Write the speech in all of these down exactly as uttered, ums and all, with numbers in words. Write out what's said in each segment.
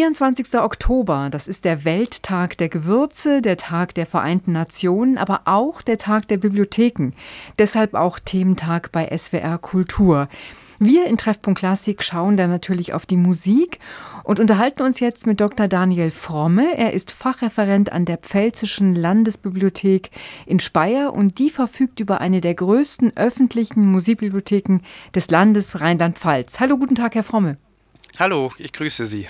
vierundzwanzigster Oktober, das ist der Welttag der Gewürze, der Tag der Vereinten Nationen, aber auch der Tag der Bibliotheken. Deshalb auch Thementag bei S W R Kultur. Wir in Treffpunkt Klassik schauen da natürlich auf die Musik und unterhalten uns jetzt mit Doktor Daniel Fromme. Er ist Fachreferent an der Pfälzischen Landesbibliothek in Speyer und die verfügt über eine der größten öffentlichen Musikbibliotheken des Landes Rheinland-Pfalz. Hallo, guten Tag, Herr Fromme. Hallo, ich grüße Sie.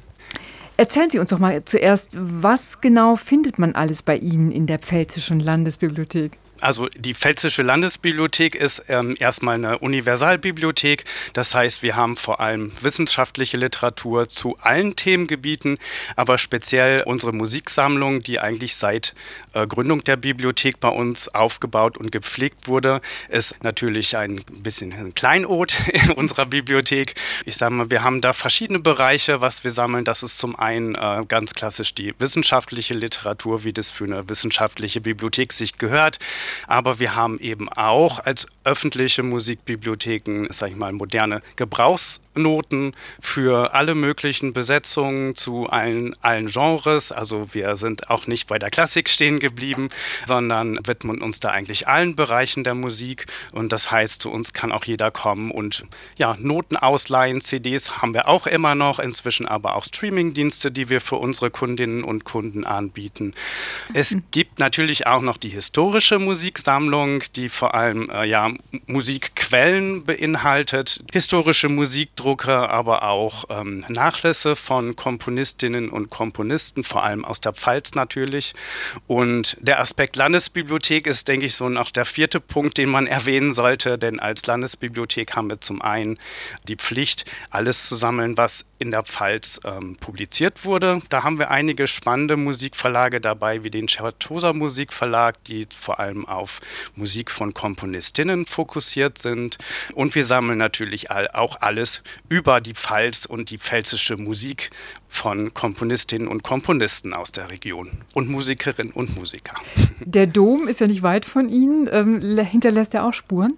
Erzählen Sie uns doch mal zuerst, was genau findet man alles bei Ihnen in der Pfälzischen Landesbibliothek? Also die Pfälzische Landesbibliothek ist ähm, erstmal eine Universalbibliothek. Das heißt, wir haben vor allem wissenschaftliche Literatur zu allen Themengebieten, aber speziell unsere Musiksammlung, die eigentlich seit äh, Gründung der Bibliothek bei uns aufgebaut und gepflegt wurde, ist natürlich ein bisschen ein Kleinod in unserer Bibliothek. Ich sage mal, wir haben da verschiedene Bereiche, was wir sammeln. Das ist zum einen äh, ganz klassisch die wissenschaftliche Literatur, wie das für eine wissenschaftliche Bibliothek sich gehört. Aber wir haben eben auch als öffentliche Musikbibliotheken, sag ich mal, moderne Gebrauchsnoten für alle möglichen Besetzungen zu allen, allen Genres. Also wir sind auch nicht bei der Klassik stehen geblieben, sondern widmen uns da eigentlich allen Bereichen der Musik. Und das heißt, zu uns kann auch jeder kommen und ja, Noten ausleihen. C Ds haben wir auch immer noch, inzwischen aber auch Streamingdienste, die wir für unsere Kundinnen und Kunden anbieten. Es gibt natürlich auch noch die historische Musik. Musiksammlung, die vor allem äh, ja, Musikquellen beinhaltet, historische Musikdrucke, aber auch ähm, Nachlässe von Komponistinnen und Komponisten, vor allem aus der Pfalz natürlich. Und der Aspekt Landesbibliothek ist, denke ich, so noch der vierte Punkt, den man erwähnen sollte, denn als Landesbibliothek haben wir zum einen die Pflicht, alles zu sammeln, was in der Pfalz ähm, publiziert wurde. Da haben wir einige spannende Musikverlage dabei, wie den Certosa Musikverlag, die vor allem auf Musik von Komponistinnen fokussiert sind. Und wir sammeln natürlich all, auch alles über die Pfalz und die pfälzische Musik von Komponistinnen und Komponisten aus der Region und Musikerinnen und Musiker. Der Dom ist ja nicht weit von Ihnen. Ähm, hinterlässt er auch Spuren?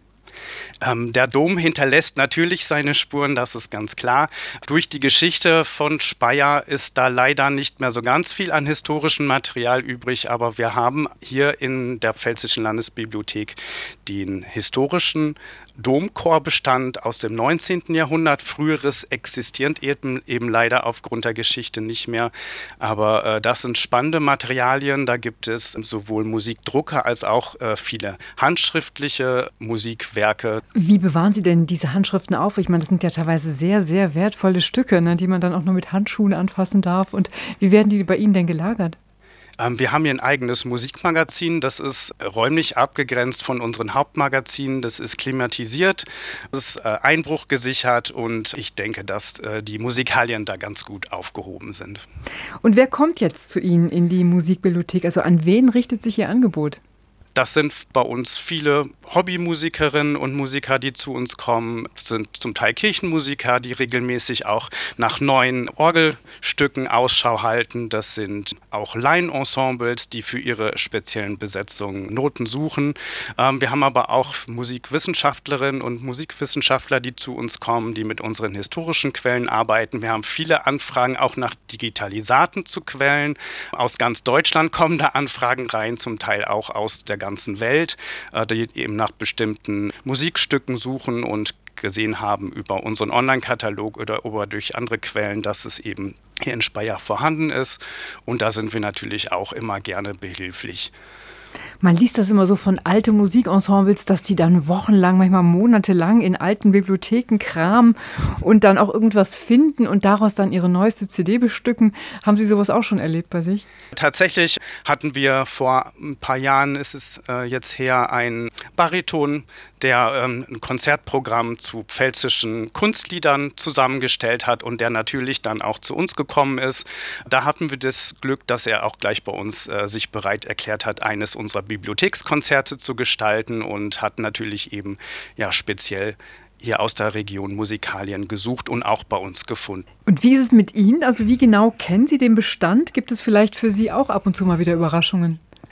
Ähm, der Dom hinterlässt natürlich seine Spuren, das ist ganz klar. Durch die Geschichte von Speyer ist da leider nicht mehr so ganz viel an historischem Material übrig, aber wir haben hier in der Pfälzischen Landesbibliothek den historischen Domchorbestand aus dem neunzehnten Jahrhundert. Früheres existiert eben, eben leider aufgrund der Geschichte nicht mehr. Aber äh, das sind spannende Materialien. Da gibt es sowohl Musikdrucke als auch äh, viele handschriftliche Musikwerke. Wie bewahren Sie denn diese Handschriften auf? Ich meine, das sind ja teilweise sehr, sehr wertvolle Stücke, ne, die man dann auch nur mit Handschuhen anfassen darf. Und wie werden die bei Ihnen denn gelagert? Wir haben hier ein eigenes Musikmagazin, das ist räumlich abgegrenzt von unseren Hauptmagazinen, das ist klimatisiert, das ist einbruchgesichert und ich denke, dass die Musikalien da ganz gut aufgehoben sind. Und wer kommt jetzt zu Ihnen in die Musikbibliothek? Also an wen richtet sich Ihr Angebot? Das sind bei uns viele Hobbymusikerinnen und Musiker, die zu uns kommen. Das sind zum Teil Kirchenmusiker, die regelmäßig auch nach neuen Orgelstücken Ausschau halten. Das sind auch Laienensembles, die für ihre speziellen Besetzungen Noten suchen. Ähm, wir haben aber auch Musikwissenschaftlerinnen und Musikwissenschaftler, die zu uns kommen, die mit unseren historischen Quellen arbeiten. Wir haben viele Anfragen auch nach Digitalisaten zu Quellen. Aus ganz Deutschland kommen da Anfragen rein, zum Teil auch aus der ganzen Welt, äh, die eben nach bestimmten Musikstücken suchen und gesehen haben über unseren Online-Katalog oder über durch andere Quellen, dass es eben hier in Speyer vorhanden ist. Und da sind wir natürlich auch immer gerne behilflich. Man liest das immer so von alten Musikensembles, dass die dann wochenlang, manchmal monatelang in alten Bibliotheken kramen und dann auch irgendwas finden und daraus dann ihre neueste C D bestücken. Haben Sie sowas auch schon erlebt bei sich? Tatsächlich hatten wir vor ein paar Jahren, ist es äh, jetzt her, einen Bariton, der ähm, ein Konzertprogramm zu pfälzischen Kunstliedern zusammengestellt hat und der natürlich dann auch zu uns gekommen ist. Da hatten wir das Glück, dass er auch gleich bei uns äh, sich bereit erklärt hat, eines unserer Bibliothekskonzerte zu gestalten und hat natürlich eben ja speziell hier aus der Region Musikalien gesucht und auch bei uns gefunden. Und wie ist es mit Ihnen? Also wie genau kennen Sie den Bestand? Gibt es vielleicht für Sie auch ab und zu mal wieder Überraschungen?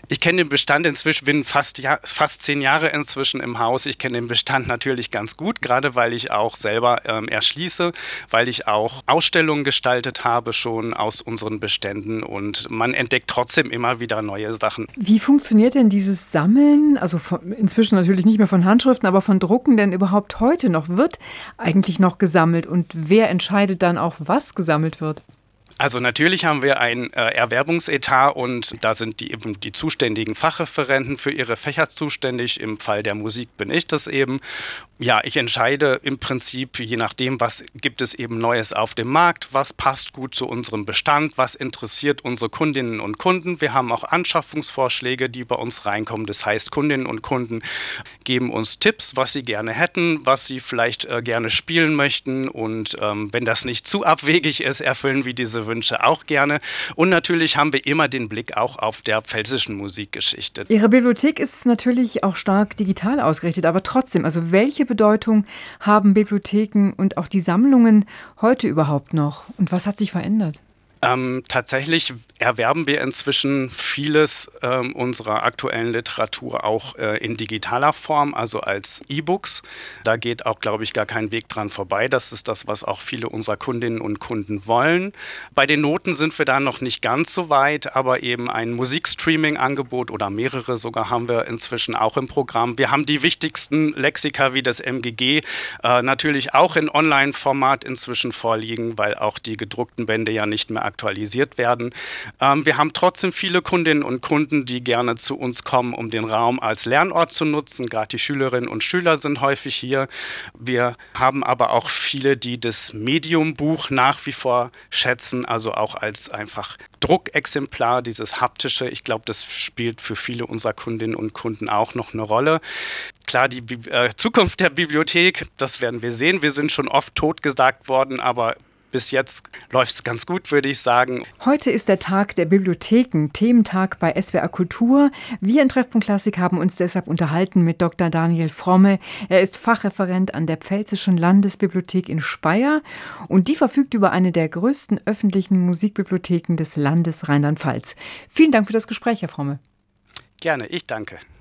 Ich kenne den Bestand inzwischen, bin fast, ja, fast zehn Jahre inzwischen im Haus. Ich kenne den Bestand natürlich ganz gut, gerade weil ich auch selber ähm, erschließe, weil ich auch Ausstellungen gestaltet habe schon aus unseren Beständen und man entdeckt trotzdem immer wieder neue Sachen. Wie funktioniert denn dieses Sammeln, also von, inzwischen natürlich nicht mehr von Handschriften, aber von Drucken denn überhaupt heute noch? Wird eigentlich noch gesammelt und wer entscheidet dann auch, was gesammelt wird? Also natürlich haben wir ein äh, Erwerbungsetat und da sind die eben die zuständigen Fachreferenten für ihre Fächer zuständig. Im Fall der Musik bin ich das eben. Ja, ich entscheide im Prinzip, je nachdem, was gibt es eben Neues auf dem Markt, was passt gut zu unserem Bestand, was interessiert unsere Kundinnen und Kunden. Wir haben auch Anschaffungsvorschläge, die bei uns reinkommen. Das heißt, Kundinnen und Kunden geben uns Tipps, was sie gerne hätten, was sie vielleicht äh, gerne spielen möchten. Und ähm, wenn das nicht zu abwegig ist, erfüllen wir diese Wünsche auch gerne. Und natürlich haben wir immer den Blick auch auf der pfälzischen Musikgeschichte. Ihre Bibliothek ist natürlich auch stark digital ausgerichtet, aber trotzdem, also welche Bedeutung haben Bibliotheken und auch die Sammlungen heute überhaupt noch? Und was hat sich verändert? Ähm, tatsächlich erwerben wir inzwischen vieles ähm, unserer aktuellen Literatur auch äh, in digitaler Form, also als E-Books. Da geht auch, glaube ich, gar kein Weg dran vorbei. Das ist das, was auch viele unserer Kundinnen und Kunden wollen. Bei den Noten sind wir da noch nicht ganz so weit, aber eben ein Musikstreaming-Angebot oder mehrere sogar haben wir inzwischen auch im Programm. Wir haben die wichtigsten Lexika wie das M G G äh, natürlich auch in Online-Format inzwischen vorliegen, weil auch die gedruckten Bände ja nicht mehr aktualisiert werden. Ähm, wir haben trotzdem viele Kundinnen und Kunden, die gerne zu uns kommen, um den Raum als Lernort zu nutzen. Gerade die Schülerinnen und Schüler sind häufig hier. Wir haben aber auch viele, die das Medium-Buch nach wie vor schätzen, also auch als einfach Druckexemplar, dieses haptische. Ich glaube, das spielt für viele unserer Kundinnen und Kunden auch noch eine Rolle. Klar, die Bi- äh, Zukunft der Bibliothek, das werden wir sehen. Wir sind schon oft totgesagt worden, aber bis jetzt läuft es ganz gut, würde ich sagen. Heute ist der Tag der Bibliotheken, Thementag bei S W R Kultur. Wir in Treffpunkt Klassik haben uns deshalb unterhalten mit Doktor Daniel Fromme. Er ist Fachreferent an der Pfälzischen Landesbibliothek in Speyer und die verfügt über eine der größten öffentlichen Musikbibliotheken des Landes Rheinland-Pfalz. Vielen Dank für das Gespräch, Herr Fromme. Gerne, ich danke.